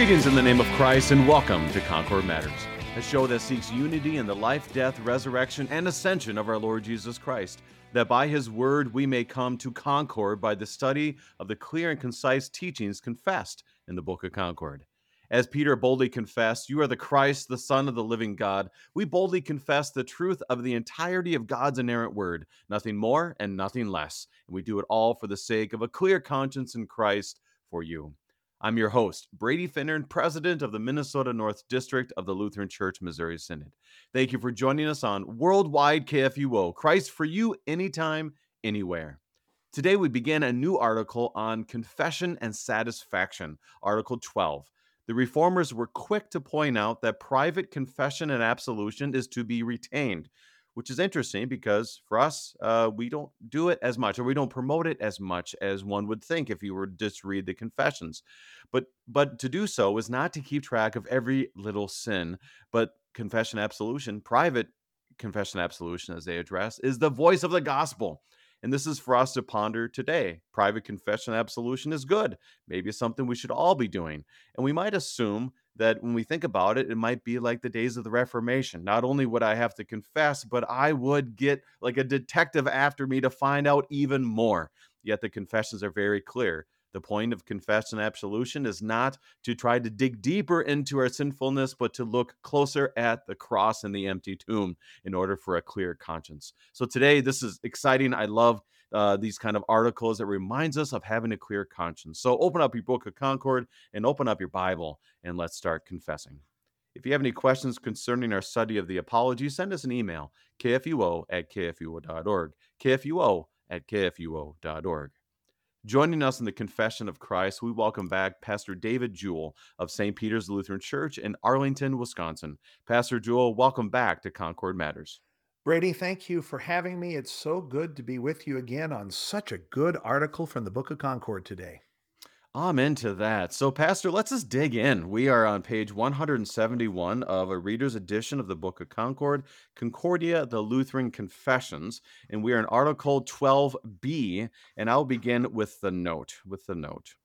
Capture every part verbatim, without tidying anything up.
Greetings in the name of Christ and welcome to Concord Matters, a show that seeks unity in the life, death, resurrection, and ascension of our Lord Jesus Christ, that by his word we may come to concord by the study of the clear and concise teachings confessed in the Book of Concord. As Peter boldly confessed, "You are the Christ, the Son of the living God," we boldly confess the truth of the entirety of God's inerrant word, nothing more and nothing less. And we do it all for the sake of a clear conscience in Christ for you. I'm your host, Brady Finnern, president of the Minnesota North District of the Lutheran Church Missouri Synod. Thank you for joining us on Worldwide K F U O, Christ for you, anytime, anywhere. Today we begin a new article on confession and satisfaction, Article twelve. The Reformers were quick to point out that private confession and absolution is to be retained, which is interesting because for us, uh, we don't do it as much, or we don't promote it as much as one would think if you were to just read the confessions. But but to do so is not to keep track of every little sin, but confession absolution, private confession absolution, as they address, is the voice of the gospel. And this is for us to ponder today. Private confession absolution is good. Maybe it's something we should all be doing. And we might assume that when we think about it, it might be like the days of the Reformation. Not only would I have to confess, but I would get like a detective after me to find out even more. Yet the confessions are very clear. The point of confession and absolution is not to try to dig deeper into our sinfulness, but to look closer at the cross and the empty tomb in order for a clear conscience. So today, this is exciting. I love uh, these kind of articles that reminds us of having a clear conscience. So open up your Book of Concord and open up your Bible, and let's start confessing. If you have any questions concerning our study of the Apology, send us an email, k f u o at k f u o dot org, k f u o at k f u o dot org. Joining us in the Confession of Christ, we welcome back Pastor David Jewell of Saint Peter's Lutheran Church in Arlington, Wisconsin. Pastor Jewell, welcome back to Concord Matters. Brady, thank you for having me. It's so good to be with you again on such a good article from the Book of Concord today. I'm into that. So, Pastor, let's just dig in. We are on page one hundred seventy-one of a reader's edition of the Book of Concord, Concordia, the Lutheran Confessions, and we are in Article twelve B, and I'll begin with the note, with the note.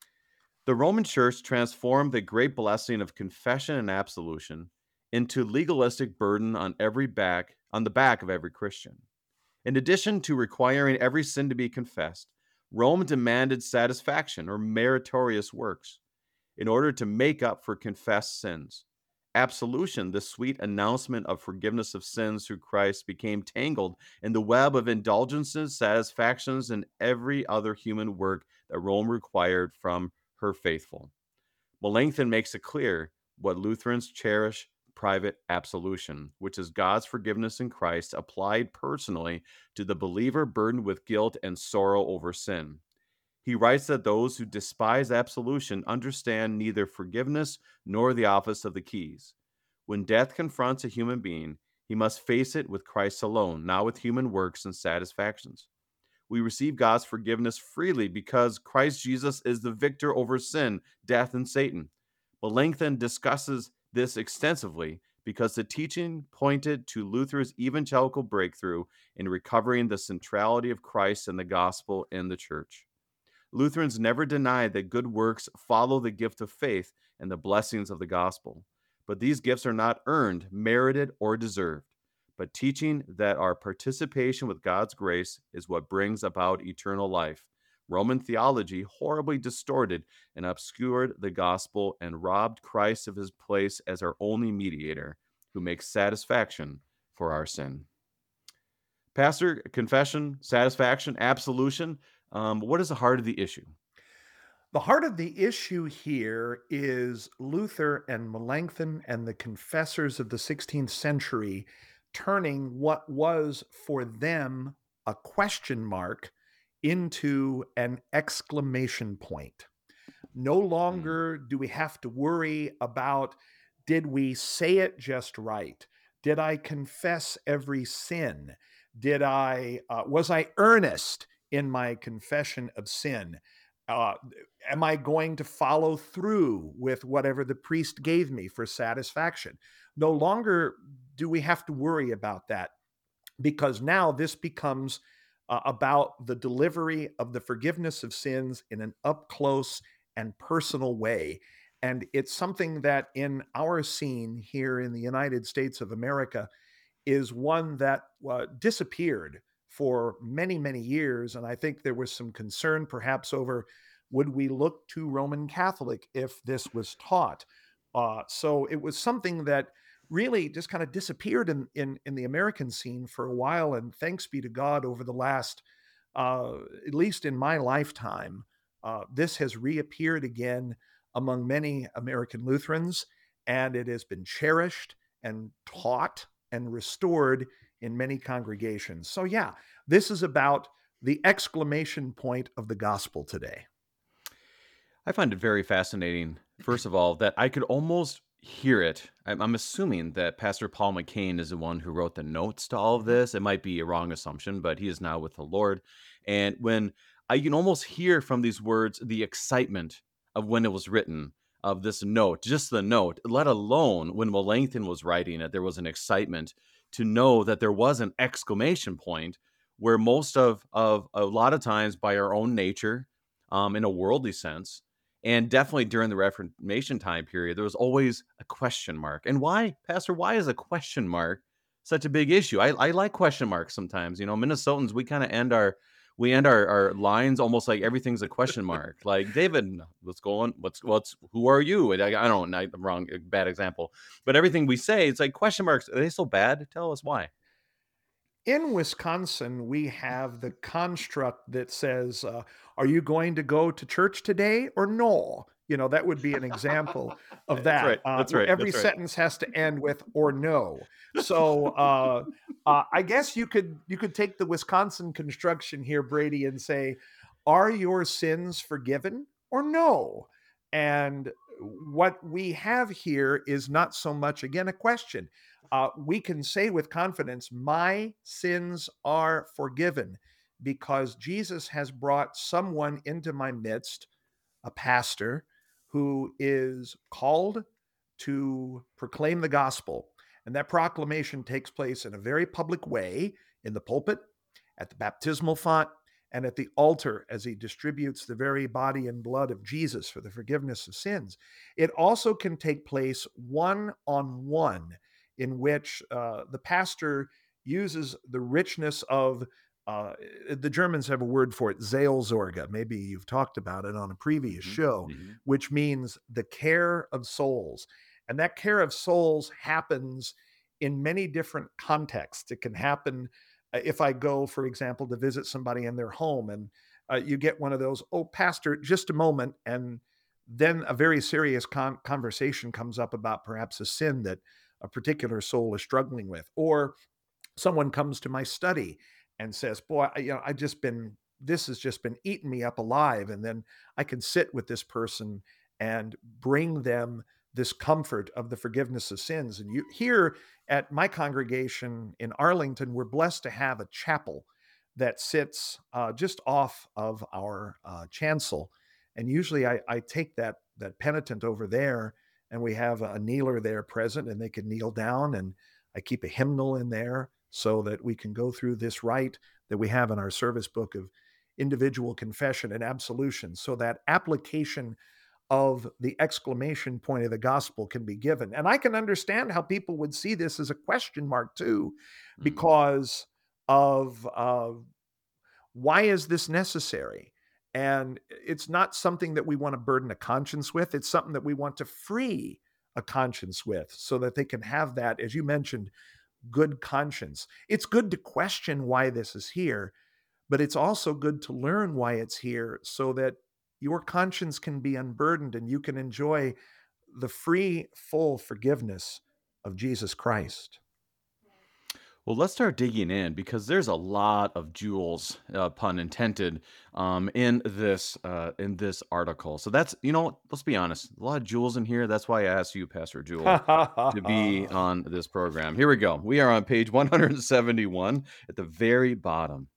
The Roman Church transformed the great blessing of confession and absolution into legalistic burden on every back, on the back of every Christian. In addition to requiring every sin to be confessed, Rome demanded satisfaction or meritorious works in order to make up for confessed sins. Absolution, the sweet announcement of forgiveness of sins through Christ, became tangled in the web of indulgences, satisfactions, and every other human work that Rome required from her faithful. Melanchthon makes it clear what Lutherans cherish: private absolution, which is God's forgiveness in Christ applied personally to the believer burdened with guilt and sorrow over sin. He writes that those who despise absolution understand neither forgiveness nor the office of the keys. When death confronts a human being, he must face it with Christ alone, not with human works and satisfactions. We receive God's forgiveness freely because Christ Jesus is the victor over sin, death, and Satan. Melanchthon discusses this extensively because the teaching pointed to Luther's evangelical breakthrough in recovering the centrality of Christ and the gospel in the church. Lutherans never denied that good works follow the gift of faith and the blessings of the gospel, but these gifts are not earned, merited, or deserved, but teaching that our participation with God's grace is what brings about eternal life. Roman theology horribly distorted and obscured the gospel and robbed Christ of his place as our only mediator who makes satisfaction for our sin. Pastor, confession, satisfaction, absolution, um, what is the heart of the issue? The heart of the issue here is Luther and Melanchthon and the confessors of the sixteenth century turning what was for them a question mark into an exclamation point. No Mm. longer do we have to worry about, did we say it just right? Did I confess every sin? Did I uh, was I earnest in my confession of sin? Uh, am I going to follow through with whatever the priest gave me for satisfaction? No longer do we have to worry about that, because now this becomes uh, about the delivery of the forgiveness of sins in an up close and personal way. And it's something that in our scene here in the United States of America is one that uh, disappeared for many, many years. And I think there was some concern perhaps over would we look to Roman Catholic if this was taught? Uh, so it was something that really just kind of disappeared in, in, in the American scene for a while. And thanks be to God, over the last, uh, at least in my lifetime, uh, this has reappeared again among many American Lutherans, and it has been cherished and taught and restored in many congregations. So, yeah, this is about the exclamation point of the gospel today. I find it very fascinating, first of all, that I could almost hear it. I'm, I'm assuming that Pastor Paul McCain is the one who wrote the notes to all of this. It might be a wrong assumption, but he is now with the Lord. And when I can almost hear from these words the excitement of when it was written, of this note, just the note, let alone when Melanchthon was writing it, there was an excitement to know that there was an exclamation point where most of, of a lot of times by our own nature, um, in a worldly sense, and definitely during the Reformation time period, there was always a question mark. And why, Pastor, why is a question mark such a big issue? I, I like question marks sometimes. You know, Minnesotans, we kind of end our we end our, our lines almost like everything's a question mark. Like, David, what's going what's what's who are you? And I, I don't know, I'm wrong, bad example. But everything we say, it's like question marks. Are they so bad? Tell us why. In Wisconsin, we have the construct that says, uh, "Are you going to go to church today or no?" You know, that would be an example of That's that. right. Uh, That's right. every That's right. sentence has to end with "or no." So, uh, uh, I guess you could you could take the Wisconsin construction here, Brady, and say, "Are your sins forgiven or no?" And what we have here is not so much, again, a question. Uh, we can say with confidence, my sins are forgiven because Jesus has brought someone into my midst, a pastor, who is called to proclaim the gospel. And that proclamation takes place in a very public way in the pulpit, at the baptismal font, and at the altar as he distributes the very body and blood of Jesus for the forgiveness of sins. It also can take place one on one, in which uh, the pastor uses the richness of, uh, the Germans have a word for it, Seelsorge. Maybe you've talked about it on a previous Hmm. show, Hmm. which means the care of souls. And that care of souls happens in many different contexts. It can happen uh, if I go, for example, to visit somebody in their home, and uh, you get one of those, "Oh, Pastor, just a moment." And then a very serious con- conversation comes up about perhaps a sin that a particular soul is struggling with. Or someone comes to my study and says, "Boy, I, you know, I just been this has just been eating me up alive." And then I can sit with this person and bring them this comfort of the forgiveness of sins. And you here at my congregation in Arlington, we're blessed to have a chapel that sits uh, just off of our uh, chancel. And usually I, I take that that penitent over there, and we have a kneeler there present, and they can kneel down, and I keep a hymnal in there so that we can go through this rite that we have in our service book of individual confession and absolution, so that application of the exclamation point of the gospel can be given. And I can understand how people would see this as a question mark too, Hmm. because of uh, why is this necessary? And it's not something that we want to burden a conscience with. It's something that we want to free a conscience with so that they can have that, as you mentioned, good conscience. It's good to question why this is here, but it's also good to learn why it's here so that your conscience can be unburdened and you can enjoy the free, full forgiveness of Jesus Christ. Well, let's start digging in because there's a lot of jewels, uh, pun intended, um, in this uh, in this article. So that's you know, let's be honest, a lot of jewels in here. That's why I asked you, Pastor Jewel, to be on this program. Here we go. We are on page one hundred seventy-one at the very bottom.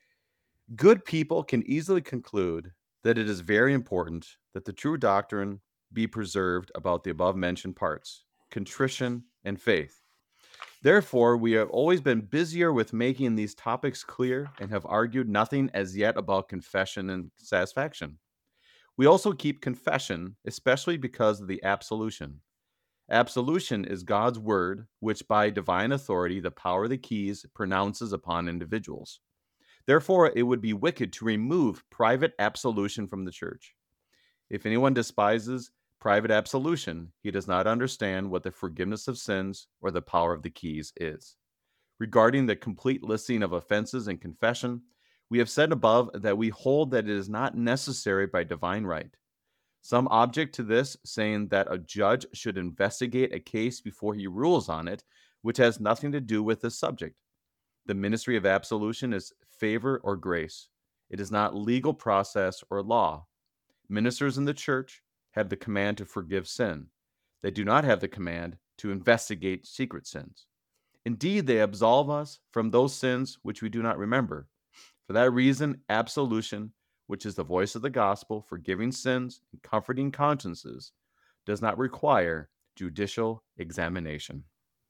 Good people can easily conclude that it is very important that the true doctrine be preserved about the above mentioned parts, contrition and faith. Therefore, we have always been busier with making these topics clear and have argued nothing as yet about confession and satisfaction. We also keep confession, especially because of the absolution. Absolution is God's word, which by divine authority, the power of the keys, pronounces upon individuals. Therefore, it would be wicked to remove private absolution from the church. If anyone despises private absolution, he does not understand what the forgiveness of sins or the power of the keys is. Regarding the complete listing of offenses and confession, we have said above that we hold that it is not necessary by divine right. Some object to this, saying that a judge should investigate a case before he rules on it, which has nothing to do with this subject. The ministry of absolution is favor or grace. It is not legal process or law. Ministers in the church have the command to forgive sin. They do not have the command to investigate secret sins. Indeed, they absolve us from those sins which we do not remember. For that reason, absolution, which is the voice of the gospel, forgiving sins and comforting consciences, does not require judicial examination.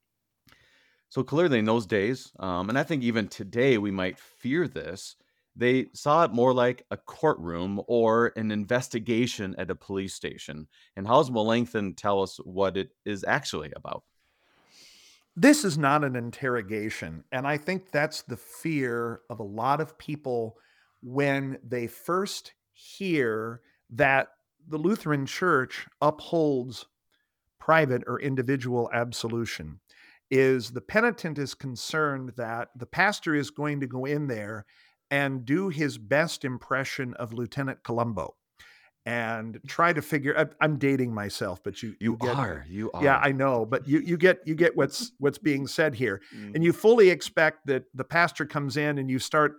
So clearly, in those days, um, and I think even today we might fear this, they saw it more like a courtroom or an investigation at a police station. And how does Melanchthon tell us what it is actually about? This is not an interrogation. And I think that's the fear of a lot of people when they first hear that the Lutheran Church upholds private or individual absolution. Is the penitent is concerned that the pastor is going to go in there and do his best impression of Lieutenant Columbo and try to figure. I- I'm dating myself, but you You you get are, you yeah, are. I know, but you you get you get what's what's being said here, and Mhm. you fully expect that the pastor comes in and you start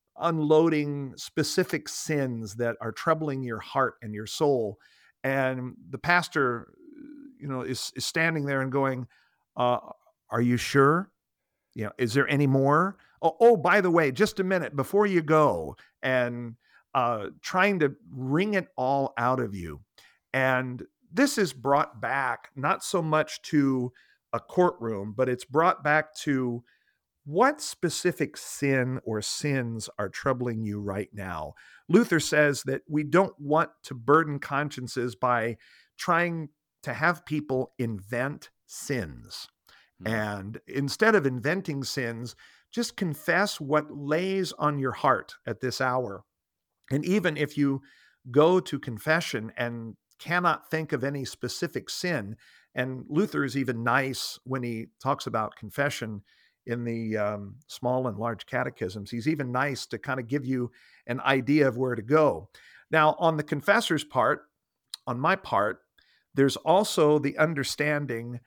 unloading specific sins that are troubling your heart and your soul, and the pastor, you know, is is standing there and going, uh, "Are you sure? You know, is there any more? Oh, oh, by the way, just a minute before you go," and uh, trying to wring it all out of you. And this is brought back not so much to a courtroom, but it's brought back to what specific sin or sins are troubling you right now. Luther says that we don't want to burden consciences by trying to have people invent sins. Mhm. And instead of inventing sins, just confess what lays on your heart at this hour. And even if you go to confession and cannot think of any specific sin, and Luther is even nice when he talks about confession in the um, small and large catechisms. He's even nice to kind of give you an idea of where to go. Now, on the confessor's part, on my part, there's also the understanding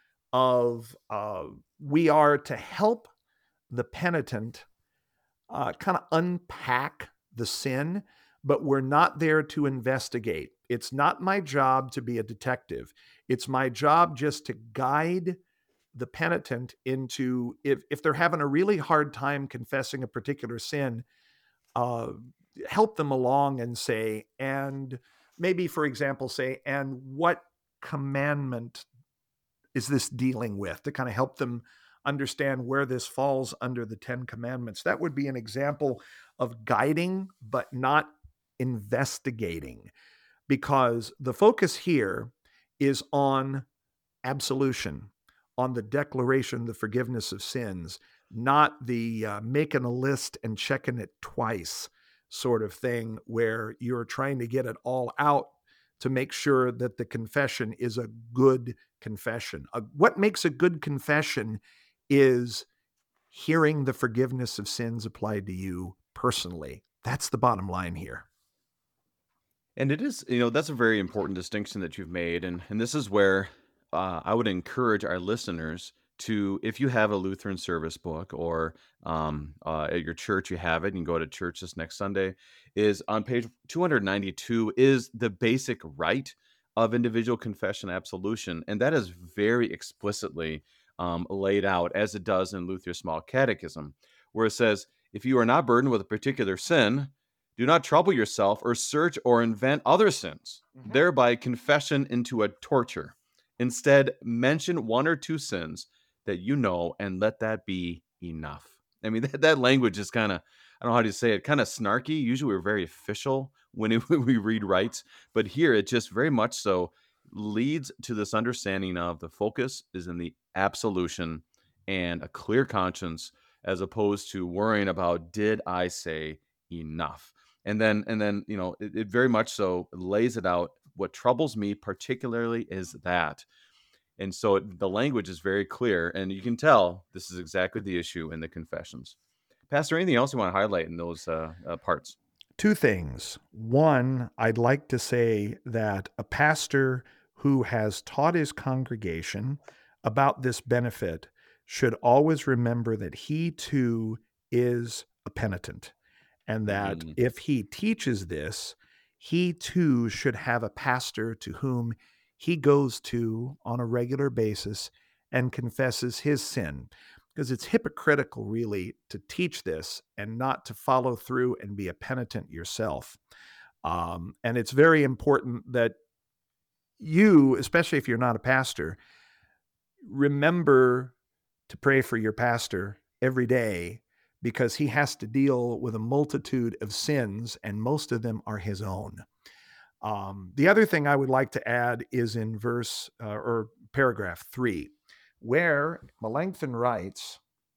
of uh, we are to help the penitent uh, kind of unpack the sin, but we're not there to investigate. It's not my job to be a detective. It's my job just to guide the penitent into if if they're having a really hard time confessing a particular sin, uh, help them along and say, and maybe, for example, say, and what commandment is this dealing with, to kind of help them understand where this falls under the Ten Commandments. That would be an example of guiding, but not investigating, because the focus here is on absolution, on the declaration, the forgiveness of sins, not the uh, making a list and checking it twice sort of thing where you're trying to get it all out to make sure that the confession is a good confession. Uh, what makes a good confession is hearing the forgiveness of sins applied to you personally. That's the bottom line here. And it is, you know, that's a very important distinction that you've made. And, and this is where uh, I would encourage our listeners to, if you have a Lutheran service book or um, uh, at your church, you have it, and you go to church this next Sunday, is on page two ninety-two is the basic rite of individual confession absolution. And that is very explicitly um, laid out as it does in Luther's Small Catechism, where it says, if you are not burdened with a particular sin, do not trouble yourself or search or invent other sins, Mhm. thereby confession into a torture. Instead, mention one or two sins that you know and let that be enough. I mean, that, that language is kind of, I don't know how to say it, kind of snarky. Usually we're very official when, it, when we read rights, but here it just very much so leads to this understanding of the focus is in the absolution and a clear conscience, as opposed to worrying about, did I say enough? And then, and then, you know, it, it very much so lays it out. What troubles me particularly is that. And so it, the language is very clear, and you can tell this is exactly the issue in the confessions. Pastor, anything else you want to highlight in those uh, uh, parts? Two things. One, I'd like to say that a pastor who has taught his congregation about this benefit should always remember that he too is a penitent, and that Mhm. if he teaches this, he too should have a pastor to whom he goes to on a regular basis and confesses his sin. Because it's hypocritical, really, to teach this and not to follow through and be a penitent yourself. Um, and it's very important that you, especially if you're not a pastor, remember to pray for your pastor every day, because he has to deal with a multitude of sins, and most of them are his own. Um, the other thing I would like to add is in verse uh, or paragraph three, where Melanchthon writes,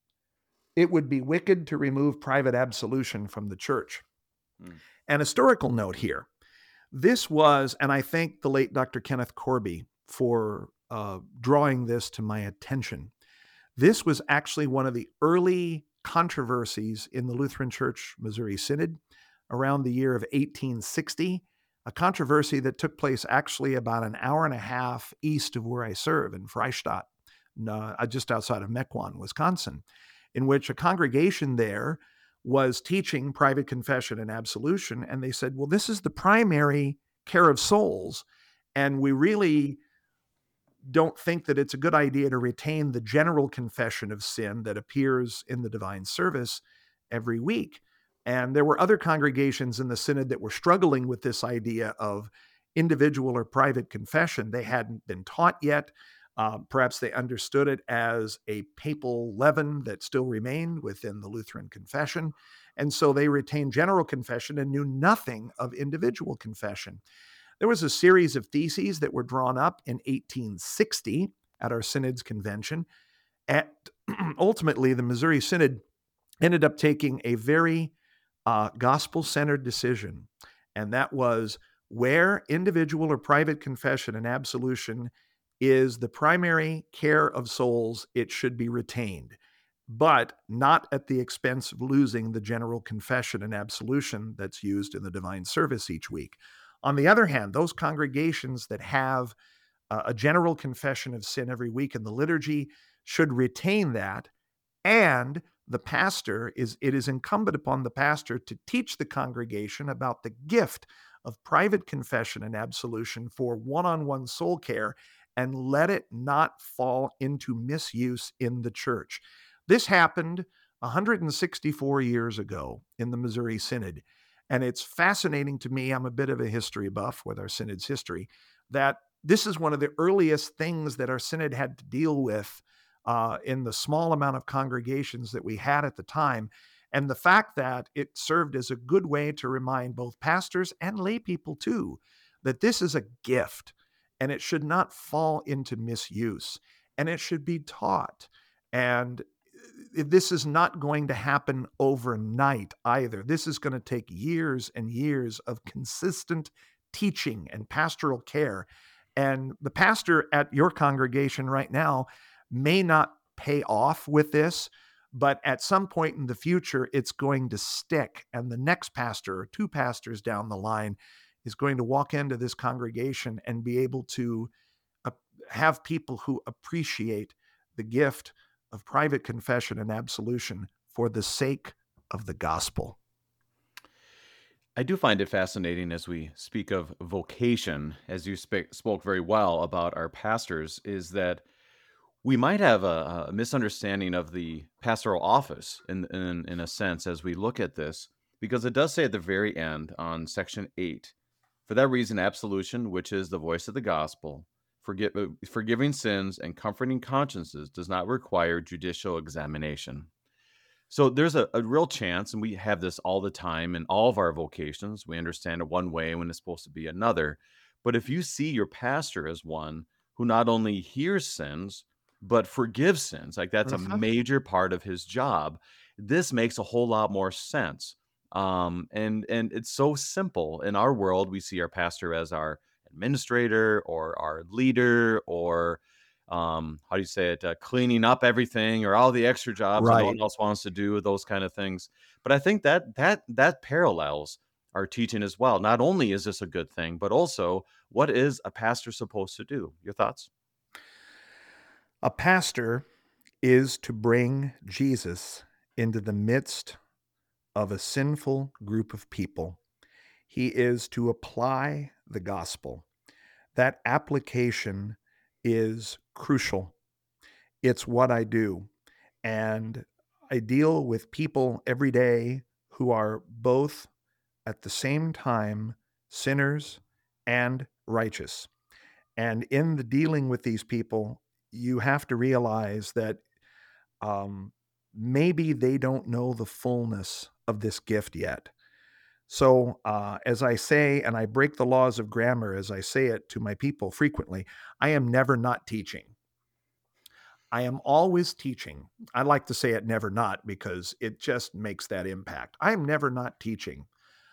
"It would be wicked to remove private absolution from the church." Mm. An historical note here. This was, and I thank the late Doctor Kenneth Corby for uh, drawing this to my attention. This was actually one of the early controversies in the Lutheran Church Missouri Synod around the year of eighteen sixty, a controversy that took place actually about an hour and a half east of where I serve in Freistadt, uh, just outside of Mequon, Wisconsin, in which a congregation there was teaching private confession and absolution. And they said, well, this is the primary care of souls, and we really don't think that it's a good idea to retain the general confession of sin that appears in the divine service every week. And there were other congregations in the synod that were struggling with this idea of individual or private confession. They hadn't been taught yet. Uh, perhaps they understood it as a papal leaven that still remained within the Lutheran confession. And so they retained general confession and knew nothing of individual confession. There was a series of theses that were drawn up in eighteen sixty at our synod's convention. At ultimately, the Missouri Synod ended up taking a very uh, gospel-centered decision, and that was where individual or private confession and absolution is the primary care of souls, it should be retained, but not at the expense of losing the general confession and absolution that's used in the divine service each week. On the other hand, those congregations that have uh, a general confession of sin every week in the liturgy should retain that, and the pastor is it is incumbent upon the pastor to teach the congregation about the gift of private confession and absolution for one-on-one soul care, and let it not fall into misuse in the church. This happened one hundred sixty-four years ago in the Missouri Synod. And it's fascinating to me, I'm a bit of a history buff with our synod's history, that this is one of the earliest things that our synod had to deal with uh, in the small amount of congregations that we had at the time. And the fact that it served as a good way to remind both pastors and lay people too, that this is a gift and it should not fall into misuse, and it should be taught. And this is not going to happen overnight either. This is going to take years and years of consistent teaching and pastoral care. And the pastor at your congregation right now may not pay off with this, but at some point in the future, it's going to stick. And the next pastor or two pastors down the line is going to walk into this congregation and be able to uh, have people who appreciate the gift of private confession and absolution for the sake of the gospel. I do find it fascinating as we speak of vocation, as you sp- spoke very well about our pastors, is that we might have a, a misunderstanding of the pastoral office in, in in a sense as we look at this, because it does say at the very end on section eight, for that reason, absolution, which is the voice of the gospel, forgive, uh, forgiving sins and comforting consciences, does not require judicial examination. So there's a, a real chance, and we have this all the time in all of our vocations. We understand it one way when it's supposed to be another. But if you see your pastor as one who not only hears sins, but forgives sins, like that's a Mhm. major part of his job, this makes a whole lot more sense. Um, and and it's so simple. In our world, we see our pastor as our administrator or our leader or um how do you say it, uh, cleaning up everything or all the extra jobs that no one Right. else wants to do, those kind of things. But I think that that that parallels our teaching as well. Not only is this a good thing, but also what is a pastor supposed to do? Your thoughts? A pastor is to bring Jesus into the midst of a sinful group of people. He is to apply the gospel. That application is crucial. It's what I do. And I deal with people every day who are both at the same time sinners and righteous. And in the dealing with these people, you have to realize that um, maybe they don't know the fullness of this gift yet. So, uh, as I say, and I break the laws of grammar as I say it to my people frequently, I am never not teaching. I am always teaching. I like to say it never not because it just makes that impact. I am never not teaching.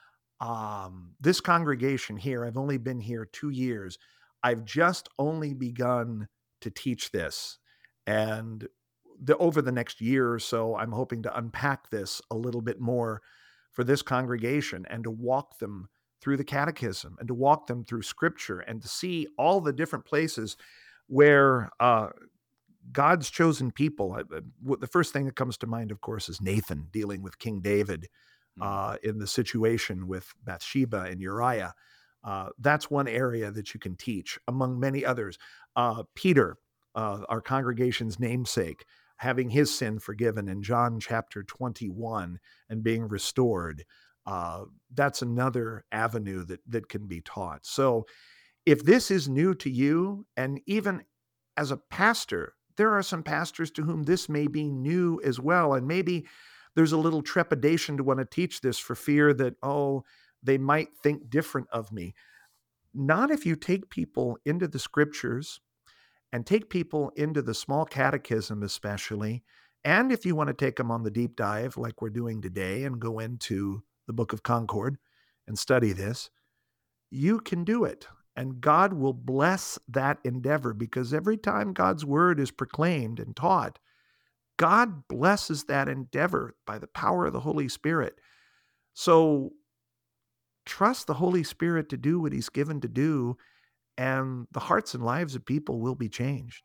Um, this congregation here, I've only been here two years. I've just only begun to teach this. And the, over the next year or so, I'm hoping to unpack this a little bit more for this congregation and to walk them through the catechism and to walk them through scripture and to see all the different places where uh, God's chosen people. I- I- w- The first thing that comes to mind, of course, is Nathan dealing with King David Mm. uh, in the situation with Bathsheba and Uriah. Uh, that's one area that you can teach, among many others. Uh, Peter, uh, our congregation's namesake, having his sin forgiven in John chapter twenty-one and being restored. Uh, that's another avenue that that can be taught. So, if this is new to you, and even as a pastor, there are some pastors to whom this may be new as well. And maybe there's a little trepidation to want to teach this for fear that, oh, they might think different of me. Not if you take people into the scriptures and take people into the small catechism, especially. And if you want to take them on the deep dive, like we're doing today, and go into the Book of Concord and study this, you can do it. And God will bless that endeavor because every time God's word is proclaimed and taught, God blesses that endeavor by the power of the Holy Spirit. So trust the Holy Spirit to do what he's given to do, and the hearts and lives of people will be changed.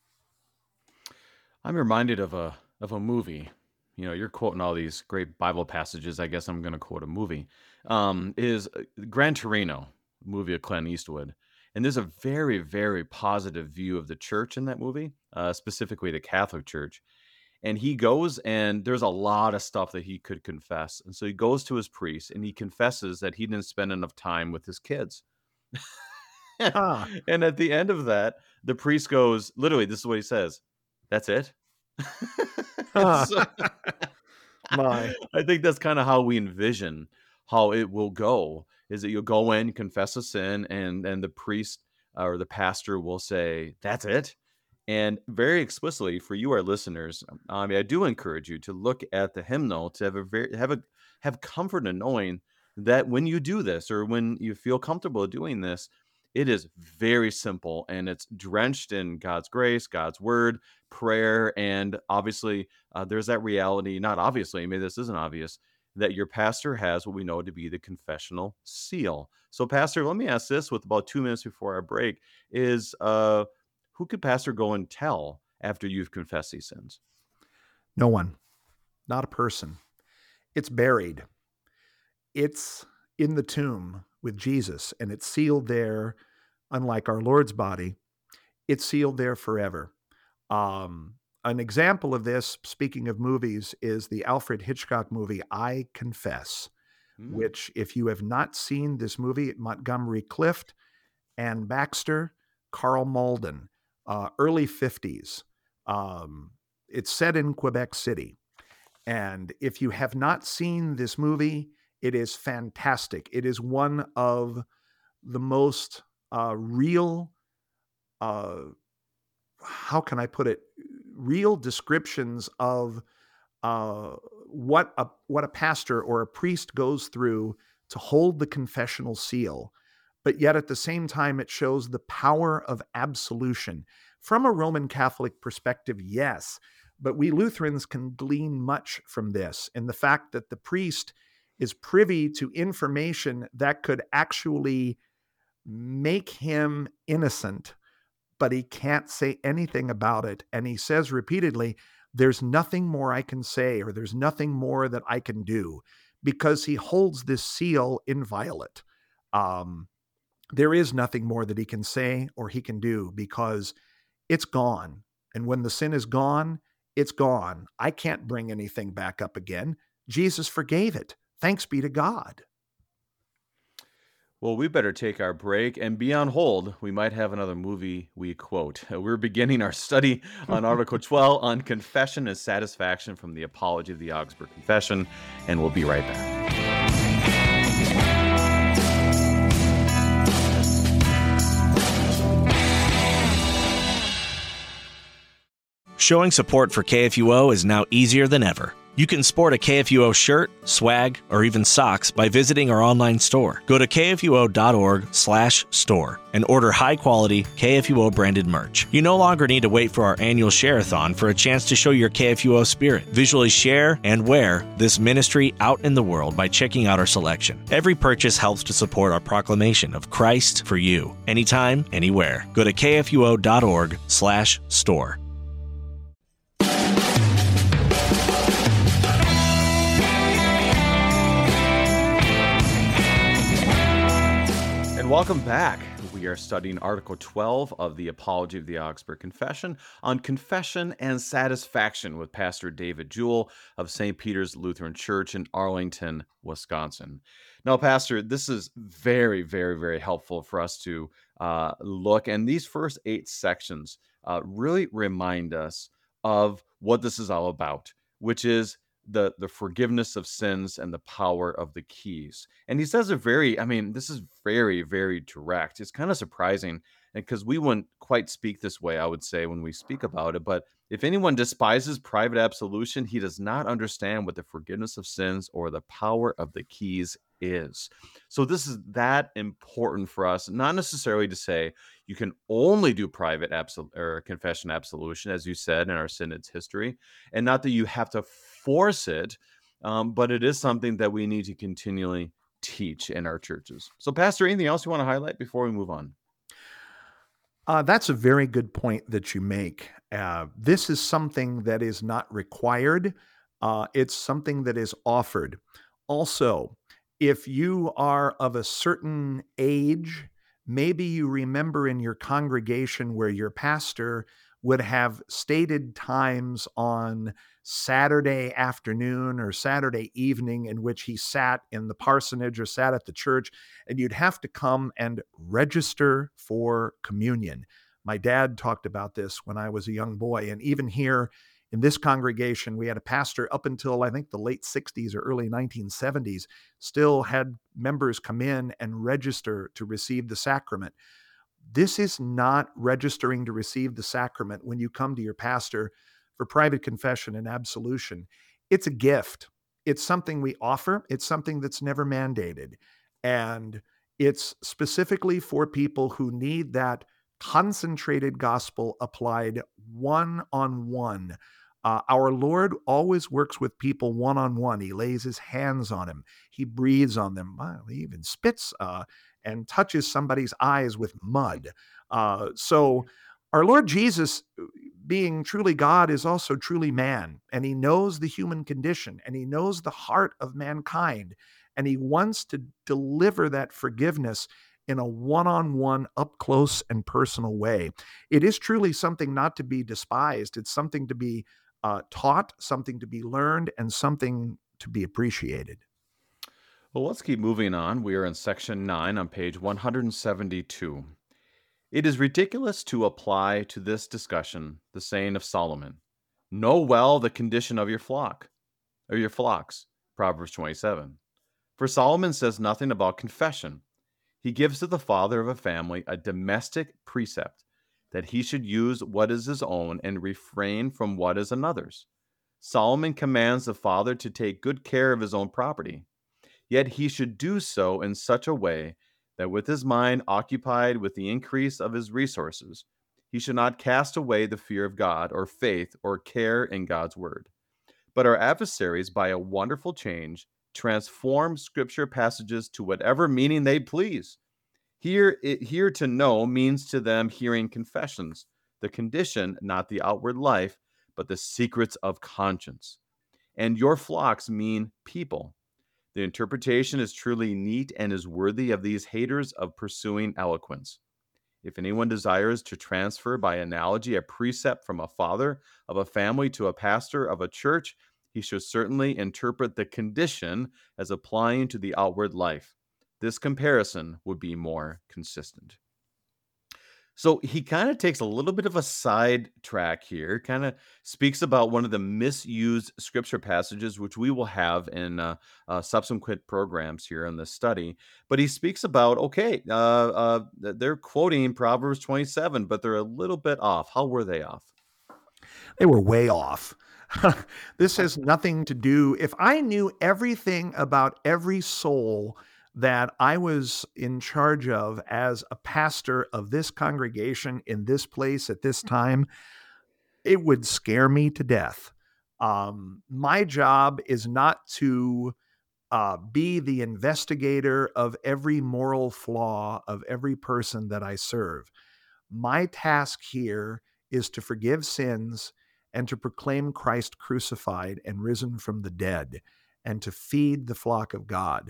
I'm reminded of a of a movie. You know, you're quoting all these great Bible passages. I guess I'm going to quote a movie. Um, is uh, Gran Torino, movie of Clint Eastwood, and there's a very very positive view of the church in that movie, uh, specifically the Catholic Church. And he goes and there's a lot of stuff that he could confess, and so he goes to his priest and he confesses that he didn't spend enough time with his kids. Ah, And at the end of that, the priest goes, literally, this is what he says. That's it. And ah, so my. I think that's kind of how we envision how it will go is that you'll go in, confess a sin, and and the priest uh, or the pastor will say, "That's it." And very explicitly for you, our listeners, um, I mean, I do encourage you to look at the hymnal to have a very have a have comfort in knowing that when you do this or when you feel comfortable doing this, it is very simple and it's drenched in God's grace, God's word, prayer, and obviously uh, there's that reality. Not obviously, maybe this isn't obvious that your pastor has what we know to be the confessional seal. So, Pastor, let me ask this with about two minutes before our break: Is uh who could pastor go and tell after you've confessed these sins? No one, not a person. It's buried. It's in the tomb with Jesus, and it's sealed there, unlike our Lord's body. It's sealed there forever. Um, an example of this, speaking of movies, is the Alfred Hitchcock movie, I Confess, Mm. which, if you have not seen this movie, Montgomery Clift, Ann Baxter, Carl Malden, uh, early fifties. Um, it's set in Quebec City. And if you have not seen this movie, it is fantastic. It is one of the most uh, real, uh, how can I put it, real descriptions of uh, what a what a pastor or a priest goes through to hold the confessional seal. But yet at the same time, it shows the power of absolution. From a Roman Catholic perspective, yes, but we Lutherans can glean much from this in the fact that the priest is privy to information that could actually make him innocent, but he can't say anything about it. And he says repeatedly, there's nothing more I can say, or there's nothing more that I can do, because he holds this seal inviolate. Um, there is nothing more that he can say or he can do because it's gone. And when the sin is gone, it's gone. I can't bring anything back up again. Jesus forgave it. Thanks be to God. Well, we better take our break and be on hold. We might have another movie we quote. We're beginning our study on Article twelve on confession and satisfaction from the Apology of the Augsburg Confession, and we'll be right back. Showing support for K F U O is now easier than ever. You can sport a K F U O shirt, swag, or even socks by visiting our online store. Go to k f u o dot org slash store and order high-quality K F U O branded merch. You no longer need to wait for our annual share-a-thon for a chance to show your K F U O spirit. Visually share and wear this ministry out in the world by checking out our selection. Every purchase helps to support our proclamation of Christ for you, anytime, anywhere. Go to k f u o dot org slash store. And welcome back. We are studying Article twelve of the Apology of the Augsburg Confession on confession and satisfaction with Pastor David Jewell of Saint Peter's Lutheran Church in Arlington, Wisconsin. Now, Pastor, this is very, very, very helpful for us to uh, look. And these first eight sections uh, really remind us of what this is all about, which is the the forgiveness of sins and the power of the keys. And he says it very, I mean, this is very, very direct. It's kind of surprising because we wouldn't quite speak this way, I would say, when we speak about it. But if anyone despises private absolution, he does not understand what the forgiveness of sins or the power of the keys is. So this is that important for us, not necessarily to say you can only do private absol- or confession absolution, as you said in our synod's history, and not that you have to force it, um, but it is something that we need to continually teach in our churches. So, Pastor, anything else you want to highlight before we move on? Uh, that's a very good point that you make. Uh, this is something that is not required. Uh, it's something that is offered. Also, if you are of a certain age, maybe you remember in your congregation where your pastor would have stated times on Saturday afternoon or Saturday evening in which he sat in the parsonage or sat at the church, and you'd have to come and register for communion. My dad talked about this when I was a young boy, and even here in this congregation, we had a pastor up until I think the late sixties or early nineteen seventies, still had members come in and register to receive the sacrament. This is not registering to receive the sacrament when you come to your pastor for private confession and absolution. It's a gift. It's something we offer. It's something that's never mandated. And it's specifically for people who need that concentrated gospel applied one-on-one. Uh, our Lord always works with people one-on-one. He lays his hands on them. He breathes on them. Well, he even spits uh, and touches somebody's eyes with mud. Uh, so our Lord Jesus, being truly God, is also truly man. And he knows the human condition, and he knows the heart of mankind. And he wants to deliver that forgiveness in a one-on-one, up-close and personal way. It is truly something not to be despised. It's something to be uh, taught, something to be learned, and something to be appreciated. Well, let's keep moving on. We are in section nine on page one hundred seventy-two. It is ridiculous to apply to this discussion the saying of Solomon, "Know well the condition of your flock. or your flocks? Proverbs twenty-seven. For Solomon says nothing about confession. He gives to the father of a family a domestic precept that he should use what is his own and refrain from what is another's. Solomon commands the father to take good care of his own property, yet he should do so in such a way that with his mind occupied with the increase of his resources, he should not cast away the fear of God or faith or care in God's word. But our adversaries, by a wonderful change, transform scripture passages to whatever meaning they please. Here, it, here to know means to them hearing confessions, the condition, not the outward life, but the secrets of conscience. And your flocks mean people. The interpretation is truly neat and is worthy of these haters of pursuing eloquence. If anyone desires to transfer by analogy a precept from a father of a family to a pastor of a church, he should certainly interpret the condition as applying to the outward life. This comparison would be more consistent. So he kind of takes a little bit of a side track here, kind of speaks about one of the misused scripture passages, which we will have in uh, uh, subsequent programs here in this study. But he speaks about, okay, uh, uh, they're quoting Proverbs twenty-seven, but they're a little bit off. How were they off? They were way off. This has nothing to do. If I knew everything about every soul that I was in charge of as a pastor of this congregation in this place at this time, it would scare me to death. Um, my job is not to uh, be the investigator of every moral flaw of every person that I serve. My task here is to forgive sins and to proclaim Christ crucified and risen from the dead and to feed the flock of God.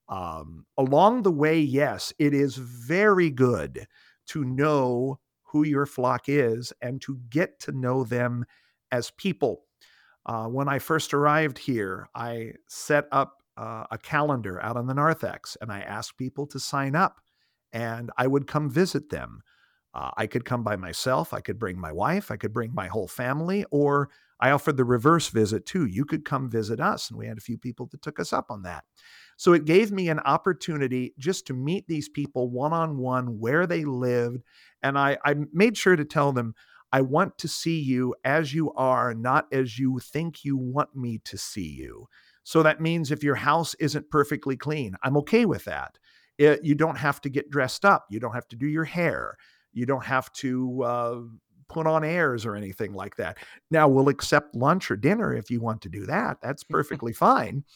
Um, along the way, yes, it is very good to know who your flock is and to get to know them as people. Uh, when I first arrived here, I set up uh, a calendar out on the Narthex and I asked people to sign up and I would come visit them. Uh, I could come by myself. I could bring my wife. I could bring my whole family, or I offered the reverse visit too. You could come visit us. And we had a few people that took us up on that. So it gave me an opportunity just to meet these people one-on-one where they lived. And I, I made sure to tell them, I want to see you as you are, not as you think you want me to see you. So that means if your house isn't perfectly clean, I'm okay with that. It, you don't have to get dressed up. You don't have to do your hair. You don't have to uh, put on airs or anything like that. Now, we'll accept lunch or dinner if you want to do that. That's perfectly fine.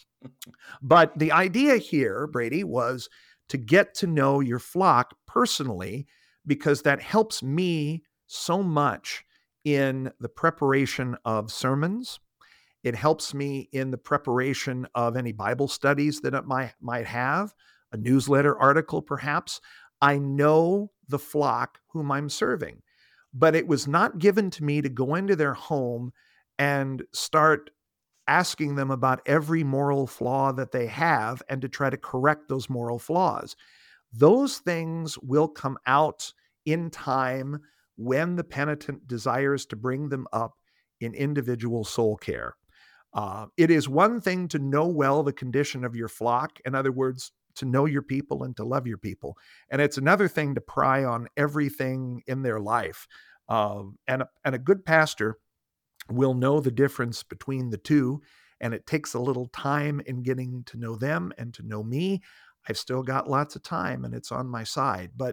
But the idea here, Brady, was to get to know your flock personally, because that helps me so much in the preparation of sermons. It helps me in the preparation of any Bible studies that it might, might have, a newsletter article perhaps. I know the flock whom I'm serving, but it was not given to me to go into their home and start asking them about every moral flaw that they have and to try to correct those moral flaws. Those things will come out in time when the penitent desires to bring them up in individual soul care. Uh, it is one thing to know well the condition of your flock. In other words, to know your people and to love your people. And it's another thing to pry on everything in their life. Uh, and, a, and a good pastor will know the difference between the two. And it takes a little time in getting to know them and to know me. I've still got lots of time and it's on my side. But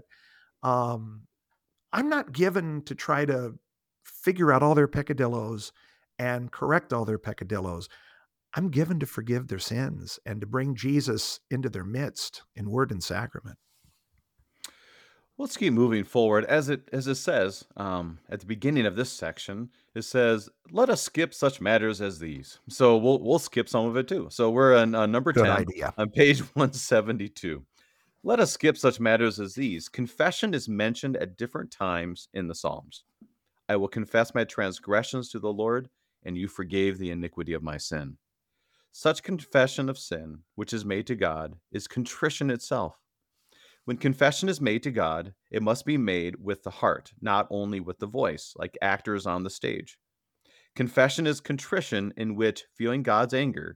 um, I'm not given to try to figure out all their peccadillos and correct all their peccadillos. I'm given to forgive their sins and to bring Jesus into their midst in word and sacrament. Let's keep moving forward. As it as it says um, at the beginning of this section, it says, "Let us skip such matters as these." So we'll we'll skip some of it too. So we're on uh, number Good ten idea. on page one seventy-two. Let us skip such matters as these. Confession is mentioned at different times in the Psalms. I will confess my transgressions to the Lord, and you forgave the iniquity of my sin. Such confession of sin, which is made to God, is contrition itself. When confession is made to God, it must be made with the heart, not only with the voice, like actors on the stage. Confession is contrition in which, feeling God's anger,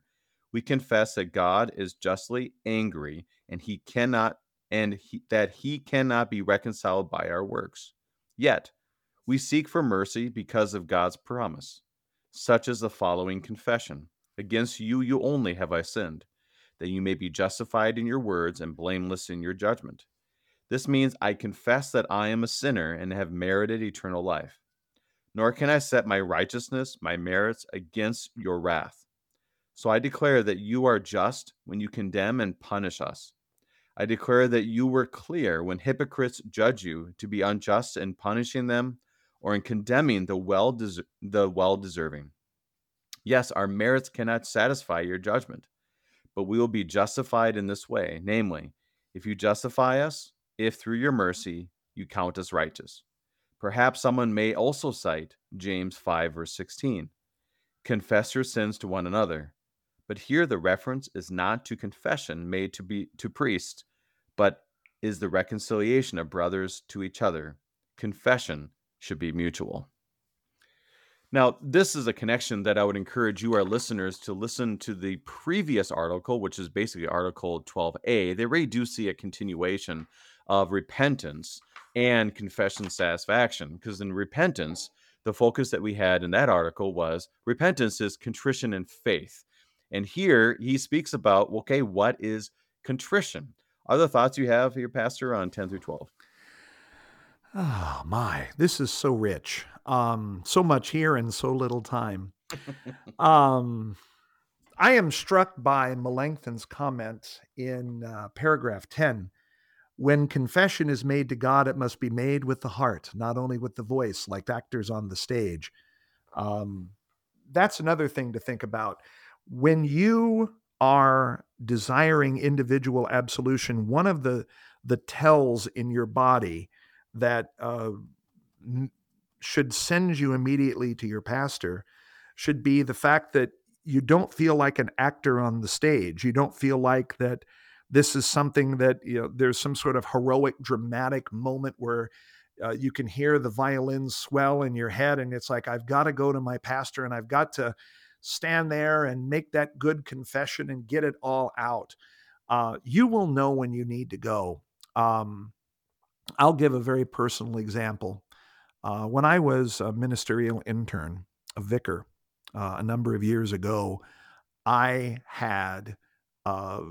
We confess that God is justly angry and he cannot and he, that he cannot be reconciled by our works. Yet, we seek for mercy because of God's promise, such as the following confession: Against you, you only have I sinned, that you may be justified in your words and blameless in your judgment. This means I confess that I am a sinner and have merited eternal life. Nor can I set my righteousness, my merits, against your wrath. So I declare that you are just when you condemn and punish us. I declare that you were clear when hypocrites judge you to be unjust in punishing them or in condemning the well des- the well-deserving. Yes, our merits cannot satisfy your judgment, but we will be justified in this way, namely, if you justify us, if through your mercy you count us righteous. Perhaps someone may also cite James five, verse sixteen. Confess your sins to one another. But here the reference is not to confession made to be to priests, but is the reconciliation of brothers to each other. Confession should be mutual. Now, this is a connection that I would encourage you, our listeners, to listen to the previous article, which is basically Article twelve A. They really do see a continuation of repentance and confession satisfaction, because in repentance, the focus that we had in that article was repentance is contrition and faith. And here he speaks about, okay, what is contrition? Other thoughts you have here, Pastor, on ten through twelve? Oh my, this is so rich. Um, so much here in so little time. Um, I am struck by Melanchthon's comment in uh, paragraph ten. When confession is made to God, it must be made with the heart, not only with the voice, like actors on the stage. Um, that's another thing to think about. When you are desiring individual absolution, one of the the tells in your body that uh, n- should send you immediately to your pastor should be the fact that you don't feel like an actor on the stage. You don't feel like that this is something that, you know, there's some sort of heroic, dramatic moment where uh, you can hear the violins swell in your head. And it's like, I've got to go to my pastor and I've got to stand there and make that good confession and get it all out. Uh, you will know when you need to go. Um, I'll give a very personal example. Uh, when I was a ministerial intern, a vicar, uh, a number of years ago, I had, uh,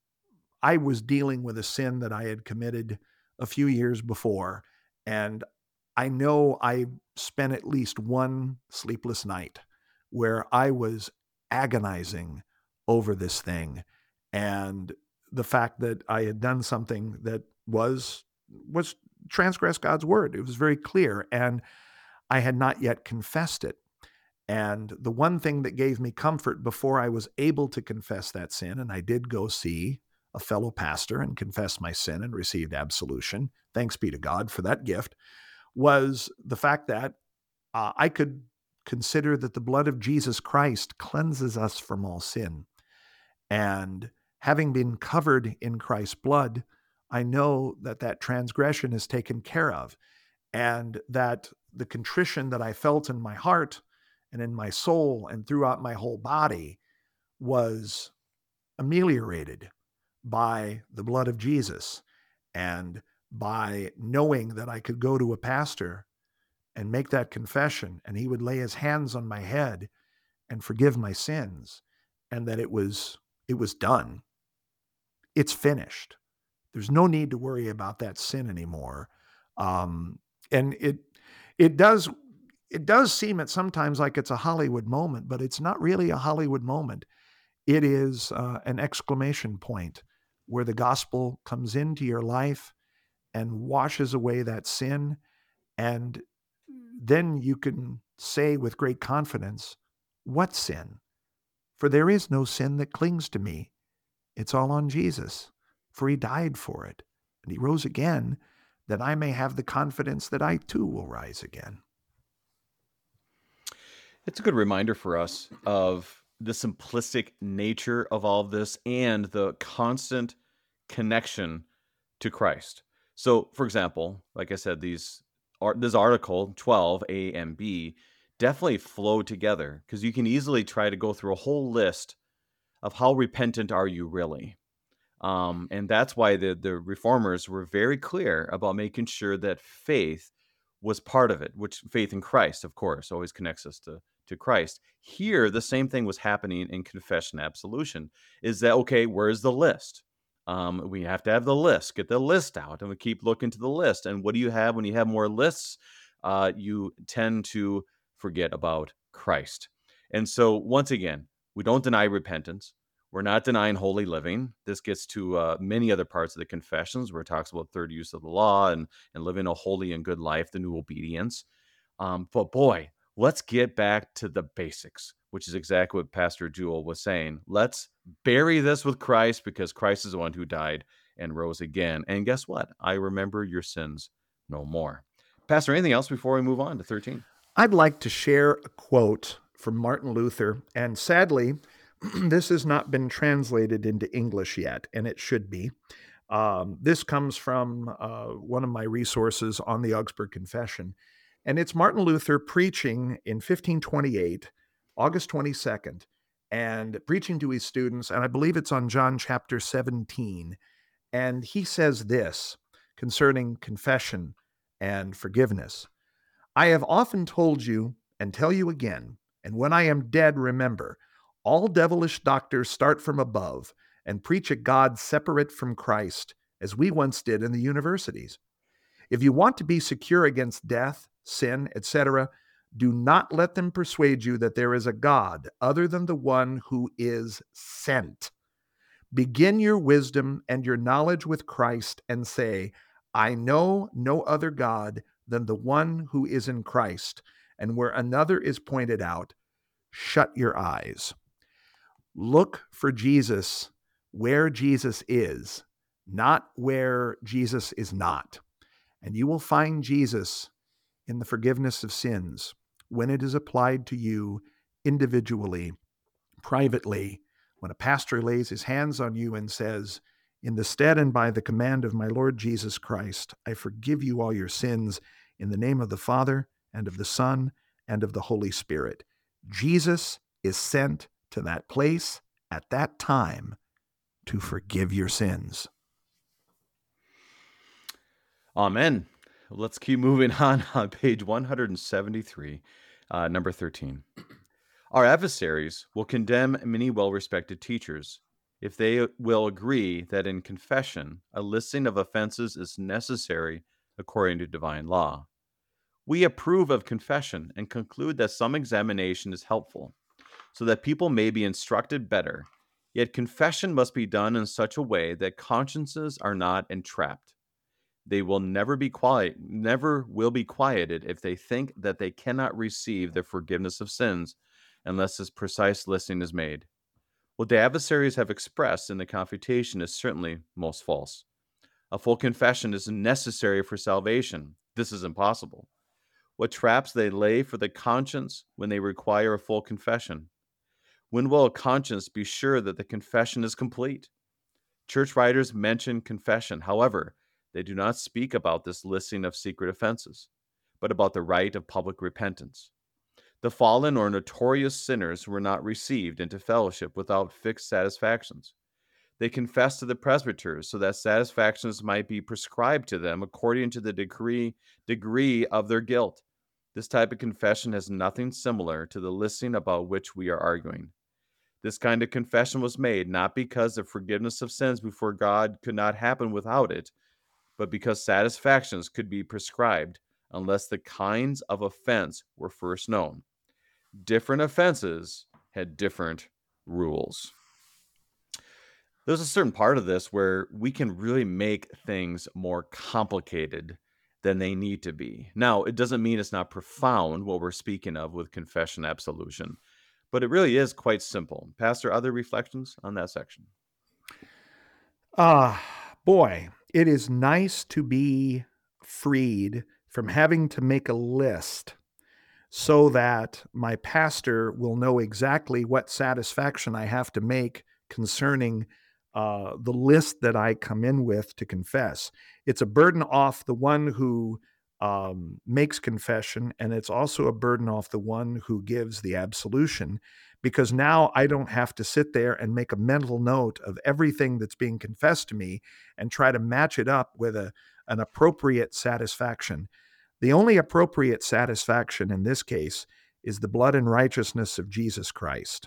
I was dealing with a sin that I had committed a few years before. And I know I spent at least one sleepless night where I was agonizing over this thing. And the fact that I had done something that was, was transgress God's word. It was very clear. And I had not yet confessed it. And the one thing that gave me comfort before I was able to confess that sin, and I did go see a fellow pastor and confess my sin and received absolution, thanks be to God for that gift, was the fact that uh, I could consider that the blood of Jesus Christ cleanses us from all sin. And having been covered in Christ's blood, I know that that transgression is taken care of, and that the contrition that I felt in my heart and in my soul and throughout my whole body was ameliorated by the blood of Jesus and by knowing that I could go to a pastor and make that confession and he would lay his hands on my head and forgive my sins, and that it was it was done. It's finished. There's no need to worry about that sin anymore. Um, and it it does it does seem at sometimes like it's a Hollywood moment, but it's not really a Hollywood moment. It is uh, an exclamation point where the gospel comes into your life and washes away that sin. And then you can say with great confidence, what sin? For there is no sin that clings to me. It's all on Jesus, for he died for it. And he rose again, that I may have the confidence that I too will rise again. It's a good reminder for us of the simplistic nature of all of this and the constant connection to Christ. So, for example, like I said, these art, this article twelve A and B definitely flow together, because you can easily try to go through a whole list of how repentant are you really? Um, and that's why the, the reformers were very clear about making sure that faith was part of it, which faith in Christ, of course, always connects us to, to Christ. Here, the same thing was happening in confession absolution. Is that, okay, where's the list? Um, we have to have the list, get the list out, and we keep looking to the list. And what do you have when you have more lists? Uh, you tend to forget about Christ. And so, once again, we don't deny repentance. We're not denying holy living. This gets to uh, many other parts of the confessions where it talks about third use of the law and, and living a holy and good life, the new obedience. Um, but boy, let's get back to the basics, which is exactly what Pastor Jewel was saying. Let's bury this with Christ because Christ is the one who died and rose again. And guess what? I remember your sins no more. Pastor, anything else before we move on to thirteen? I'd like to share a quote from Martin Luther, and sadly, this has not been translated into English yet, and it should be. Um, this comes from uh, one of my resources on the Augsburg Confession, and it's Martin Luther preaching in fifteen twenty-eight, August twenty-second, and preaching to his students, and I believe it's on John chapter seventeen, and he says this concerning confession and forgiveness. I have often told you and tell you again, and when I am dead, remember, all devilish doctors start from above and preach a God separate from Christ, as we once did in the universities. If you want to be secure against death, sin, et cetera, do not let them persuade you that there is a God other than the one who is sent. Begin your wisdom and your knowledge with Christ and say, I know no other God than the one who is in Christ. And where another is pointed out, shut your eyes. Look for Jesus where Jesus is, not where Jesus is not. And you will find Jesus in the forgiveness of sins when it is applied to you individually, privately, when a pastor lays his hands on you and says, in the stead and by the command of my Lord Jesus Christ, I forgive you all your sins in the name of the Father and of the Son and of the Holy Spirit. Jesus is sent to that place at that time to forgive your sins. Amen. Let's keep moving on on page one seventy-three, uh, number thirteen. Our adversaries will condemn many well-respected teachers if they will agree that in confession, a listing of offenses is necessary according to divine law. We approve of confession and conclude that some examination is helpful, so that people may be instructed better. Yet confession must be done in such a way that consciences are not entrapped. They will never be quiet, never will be quieted if they think that they cannot receive the forgiveness of sins unless this precise listing is made. What the adversaries have expressed in the confutation is certainly most false. A full confession is necessary for salvation. This is impossible. What traps they lay for the conscience when they require a full confession? When will a conscience be sure that the confession is complete? Church writers mention confession. However, they do not speak about this listing of secret offenses, but about the right of public repentance. The fallen or notorious sinners were not received into fellowship without fixed satisfactions. They confessed to the presbyters so that satisfactions might be prescribed to them according to the degree, degree of their guilt. This type of confession has nothing similar to the listing about which we are arguing. This kind of confession was made not because the forgiveness of sins before God could not happen without it, but because satisfactions could be prescribed unless the kinds of offense were first known. Different offenses had different rules. There's a certain part of this where we can really make things more complicated than they need to be. Now, it doesn't mean it's not profound what we're speaking of with confession absolution, but it really is quite simple. Pastor, other reflections on that section? Ah, uh, boy, it is nice to be freed from having to make a list so that my pastor will know exactly what satisfaction I have to make concerning uh, the list that I come in with to confess. It's a burden off the one who um, makes confession, and it's also a burden off the one who gives the absolution, because now I don't have to sit there and make a mental note of everything that's being confessed to me and try to match it up with a, an appropriate satisfaction. The only appropriate satisfaction in this case is the blood and righteousness of Jesus Christ.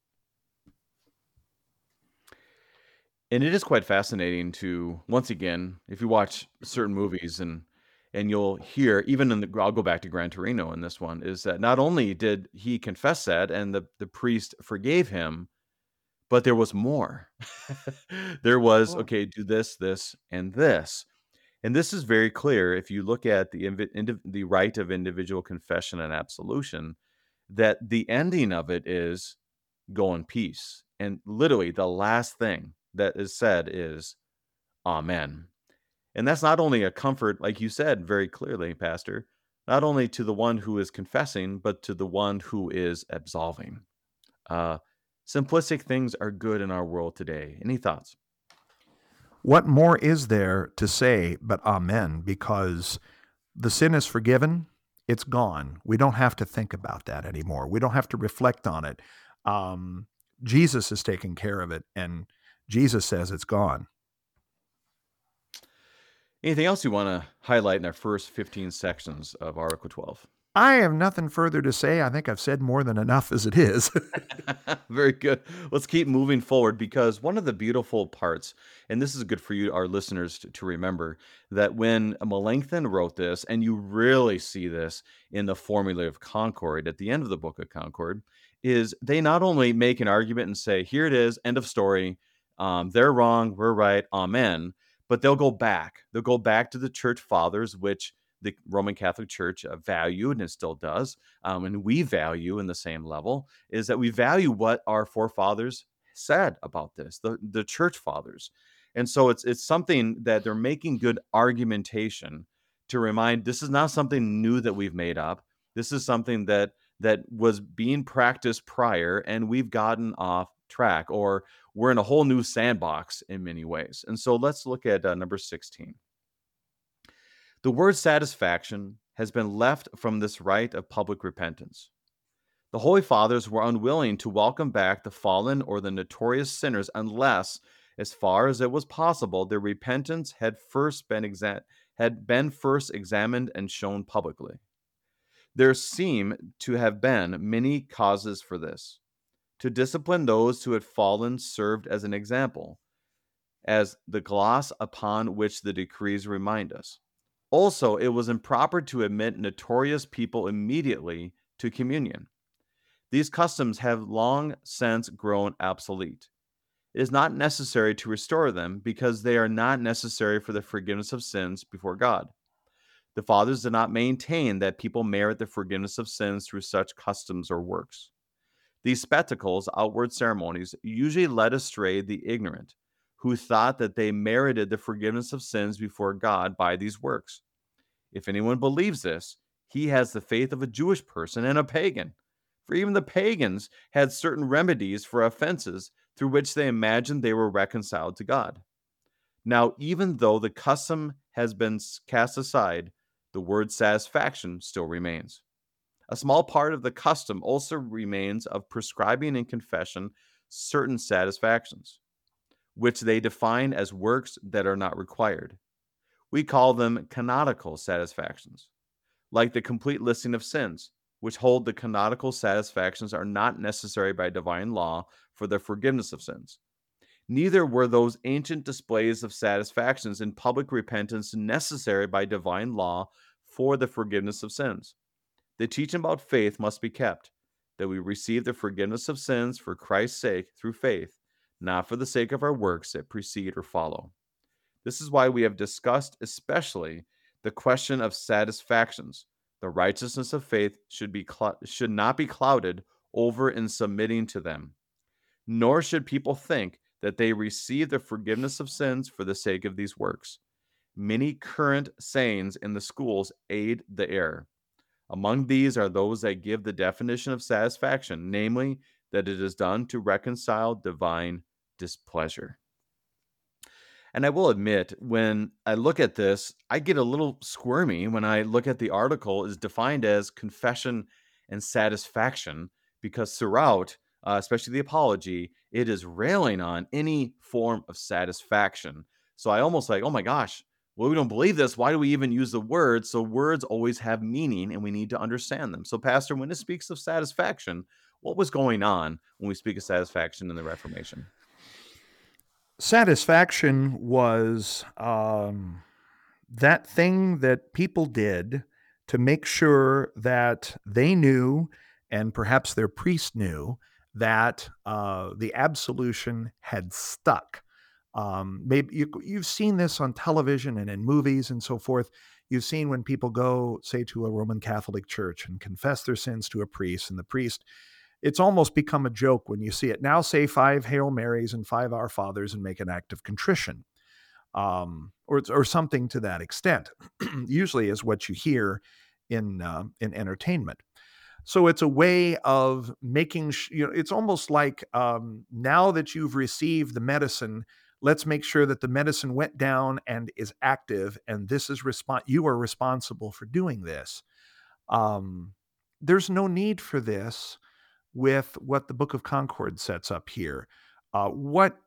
And it is quite fascinating to, once again, if you watch certain movies and and you'll hear, even in the, I'll go back to Gran Torino in this one, is that not only did he confess that and the, the priest forgave him, but there was more. There was, Oh. okay, do this, this, and this. And this is very clear if you look at the invi- indiv- the right of individual confession and absolution, that the ending of it is go in peace. And literally the last thing that is said is amen. And that's not only a comfort, like you said very clearly, Pastor, not only to the one who is confessing, but to the one who is absolving. Uh, simplistic things are good in our world today. Any thoughts? What more is there to say but amen? Because the sin is forgiven, it's gone. We don't have to think about that anymore. We don't have to reflect on it. Um, Jesus is taking care of it, and Jesus says it's gone. Anything else you want to highlight in our first fifteen sections of Article twelve? I have nothing further to say. I think I've said more than enough as it is. Very good. Let's keep moving forward, because one of the beautiful parts, and this is good for you, our listeners, to, to remember, that when Melanchthon wrote this, and you really see this in the Formula of Concord at the end of the Book of Concord, is they not only make an argument and say, here it is, end of story, um, they're wrong, we're right, amen, but they'll go back. They'll go back to the church fathers, which the Roman Catholic Church uh, valued, and it still does, um, and we value in the same level, is that we value what our forefathers said about this, the, the church fathers. And so it's it's something that they're making good argumentation to remind this is not something new that we've made up. This is something that that was being practiced prior, and we've gotten off track, or we're in a whole new sandbox in many ways. And so let's look at uh, number sixteen. The word satisfaction has been left from this rite of public repentance. The Holy Fathers were unwilling to welcome back the fallen or the notorious sinners unless, as far as it was possible, their repentance had first been exa- had been first examined and shown publicly. There seem to have been many causes for this. To discipline those who had fallen served as an example, as the gloss upon which the decrees remind us. Also, it was improper to admit notorious people immediately to communion. These customs have long since grown obsolete. It is not necessary to restore them because they are not necessary for the forgiveness of sins before God. The fathers did not maintain that people merit the forgiveness of sins through such customs or works. These spectacles, outward ceremonies, usually led astray the ignorant, who thought that they merited the forgiveness of sins before God by these works. If anyone believes this, he has the faith of a Jewish person and a pagan. For even the pagans had certain remedies for offenses through which they imagined they were reconciled to God. Now, even though the custom has been cast aside, the word satisfaction still remains. A small part of the custom also remains of prescribing in confession certain satisfactions, which they define as works that are not required. We call them canonical satisfactions, like the complete listing of sins, which hold the canonical satisfactions are not necessary by divine law for the forgiveness of sins. Neither were those ancient displays of satisfactions in public repentance necessary by divine law for the forgiveness of sins. The teaching about faith must be kept, that we receive the forgiveness of sins for Christ's sake through faith, not for the sake of our works that precede or follow. This is why we have discussed especially the question of satisfactions. The righteousness of faith should be cl- should not be clouded over in submitting to them. Nor should people think that they receive the forgiveness of sins for the sake of these works. Many current sayings in the schools aid the error. Among these are those that give the definition of satisfaction, namely, that it is done to reconcile divine displeasure. And I will admit, when I look at this, I get a little squirmy when I look at the article is defined as confession and satisfaction, because throughout uh, especially the apology, it is railing on any form of satisfaction. So I almost like, oh my gosh, well, we don't believe this. Why do we even use the word? So words always have meaning and we need to understand them. So, Pastor, when it speaks of satisfaction, what was going on when we speak of satisfaction in the Reformation? Satisfaction was um, that thing that people did to make sure that they knew, and perhaps their priest knew, that uh, the absolution had stuck. Um, maybe you, you've seen this on television and in movies and so forth. You've seen when people go, say, to a Roman Catholic church and confess their sins to a priest, and the priest, it's almost become a joke when you see it. Now say five Hail Marys and five Our Fathers and make an act of contrition, um, or or something to that extent. Usually is what you hear in uh, in entertainment. So it's a way of making, sh- you know, it's almost like um, now that you've received the medicine, let's make sure that the medicine went down and is active, and this is respon- you are responsible for doing this. Um, there's no need for this with what the Book of Concord sets up here. Uh, what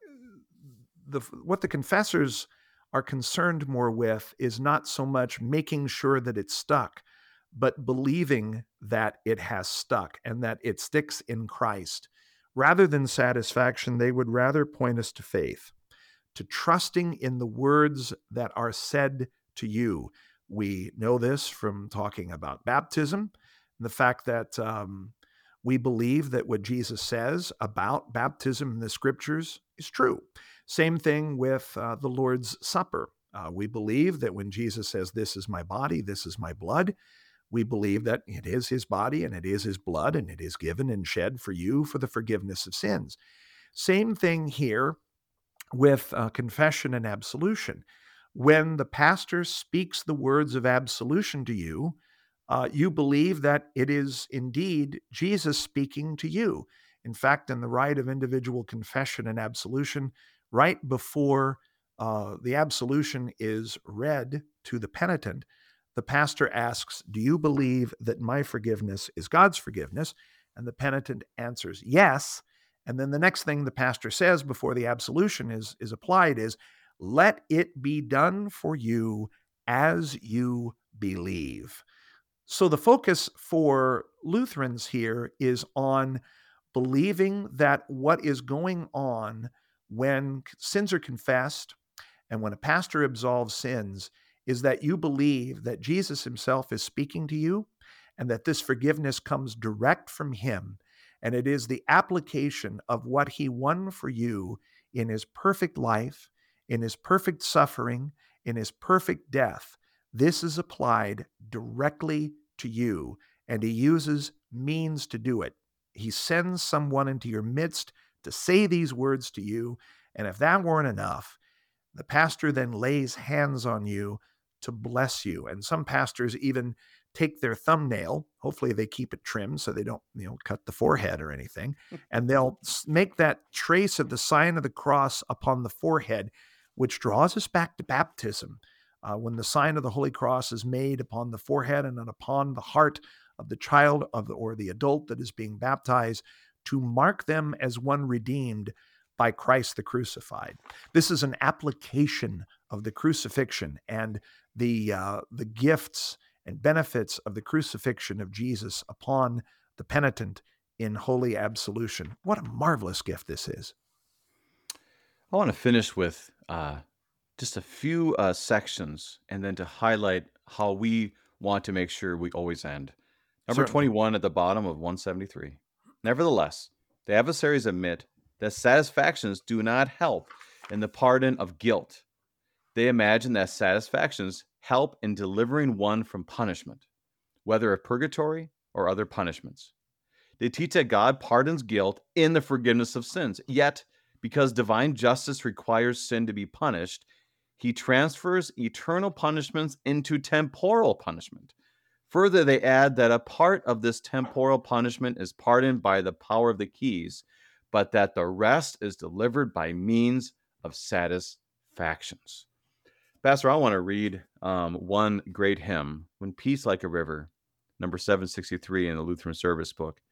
the what the confessors are concerned more with is not so much making sure that it's stuck, but believing that it has stuck and that it sticks in Christ. Rather than satisfaction, they would rather point us to faith, to trusting in the words that are said to you. We know this from talking about baptism, and the fact that um, we believe that what Jesus says about baptism in the scriptures is true. Same thing with uh, the Lord's Supper. Uh, we believe that when Jesus says, "This is my body, this is my blood," we believe that it is his body and it is his blood and it is given and shed for you for the forgiveness of sins. Same thing here with uh, confession and absolution. When the pastor speaks the words of absolution to you, uh, you believe that it is indeed Jesus speaking to you. In fact, in the rite of individual confession and absolution, right before uh, the absolution is read to the penitent, the pastor asks, "Do you believe that my forgiveness is God's forgiveness?" And the penitent answers, "Yes." And then the next thing the pastor says before the absolution is, is applied is, "Let it be done for you as you believe." So the focus for Lutherans here is on believing that what is going on when sins are confessed and when a pastor absolves sins is that you believe that Jesus himself is speaking to you and that this forgiveness comes direct from him. And it is the application of what he won for you in his perfect life, in his perfect suffering, in his perfect death. This is applied directly to you, and he uses means to do it. He sends someone into your midst to say these words to you, and if that weren't enough, the pastor then lays hands on you to bless you. And some pastors even take their thumbnail, hopefully they keep it trimmed so they don't, you know, cut the forehead or anything, and they'll make that trace of the sign of the cross upon the forehead, which draws us back to baptism. Uh, when the sign of the Holy Cross is made upon the forehead and then upon the heart of the child of the, or the adult that is being baptized, to mark them as one redeemed by Christ the crucified. This is an application of the crucifixion and the uh, the gifts and benefits of the crucifixion of Jesus upon the penitent in holy absolution. What a marvelous gift this is. I want to finish with uh, just a few uh, sections and then to highlight how we want to make sure we always end. Number Certainly. twenty-one at the bottom of one seventy-three. Nevertheless, the adversaries admit that satisfactions do not help in the pardon of guilt. They imagine that satisfactions help in delivering one from punishment, whether of purgatory or other punishments. They teach that God pardons guilt in the forgiveness of sins. Yet, because divine justice requires sin to be punished, he transfers eternal punishments into temporal punishment. Further, they add that a part of this temporal punishment is pardoned by the power of the keys, but that the rest is delivered by means of satisfactions. Pastor, I want to read um, one great hymn, When Peace Like a River, number seven sixty-three in the Lutheran Service Book. It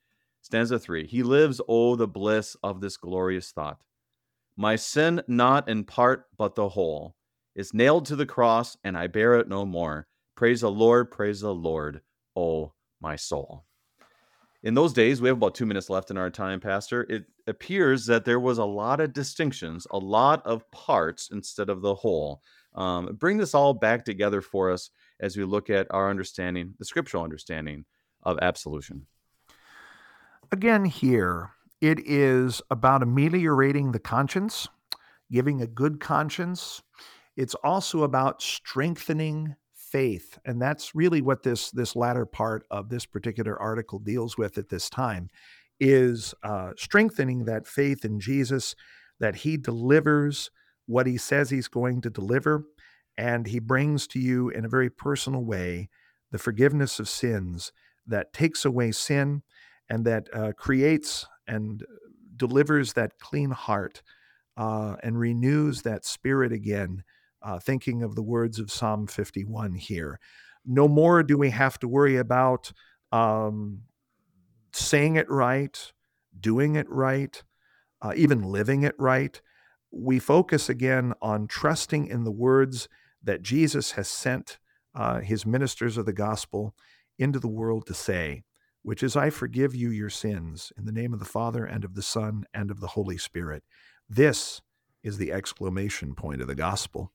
Stanza three. He lives, oh, the bliss of this glorious thought. My sin, not in part, but the whole, is nailed to the cross, and I bear it no more. Praise the Lord, praise the Lord, oh, my soul. In those days, we have about two minutes left in our time, Pastor. It appears that there was a lot of distinctions, a lot of parts instead of the whole. Um, bring this all back together for us as we look at our understanding, the scriptural understanding of absolution. Again, here, it is about ameliorating the conscience, giving a good conscience. It's also about strengthening faith. And that's really what this, this latter part of this particular article deals with at this time, is uh, strengthening that faith in Jesus, that he delivers what he says he's going to deliver, and he brings to you in a very personal way the forgiveness of sins that takes away sin and that uh, creates and delivers that clean heart uh, and renews that spirit again, uh, thinking of the words of Psalm fifty-one here. No more do we have to worry about um, saying it right, doing it right, uh, even living it right. We focus again on trusting in the words that Jesus has sent uh, his ministers of the gospel into the world to say, which is, I forgive you your sins in the name of the Father and of the Son and of the Holy Spirit. This is the exclamation point of the gospel.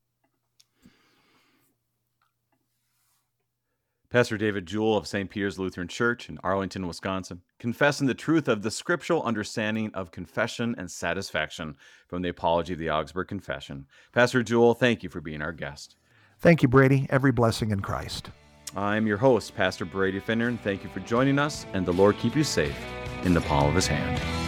Pastor David Jewell of Saint Peter's Lutheran Church in Arlington, Wisconsin, confessing the truth of the scriptural understanding of confession and satisfaction from the Apology of the Augsburg Confession. Pastor Jewell, thank you for being our guest. Thank you, Brady. Every blessing in Christ. I'm your host, Pastor Brady Finnern. Thank you for joining us, and the Lord keep you safe in the palm of his hand.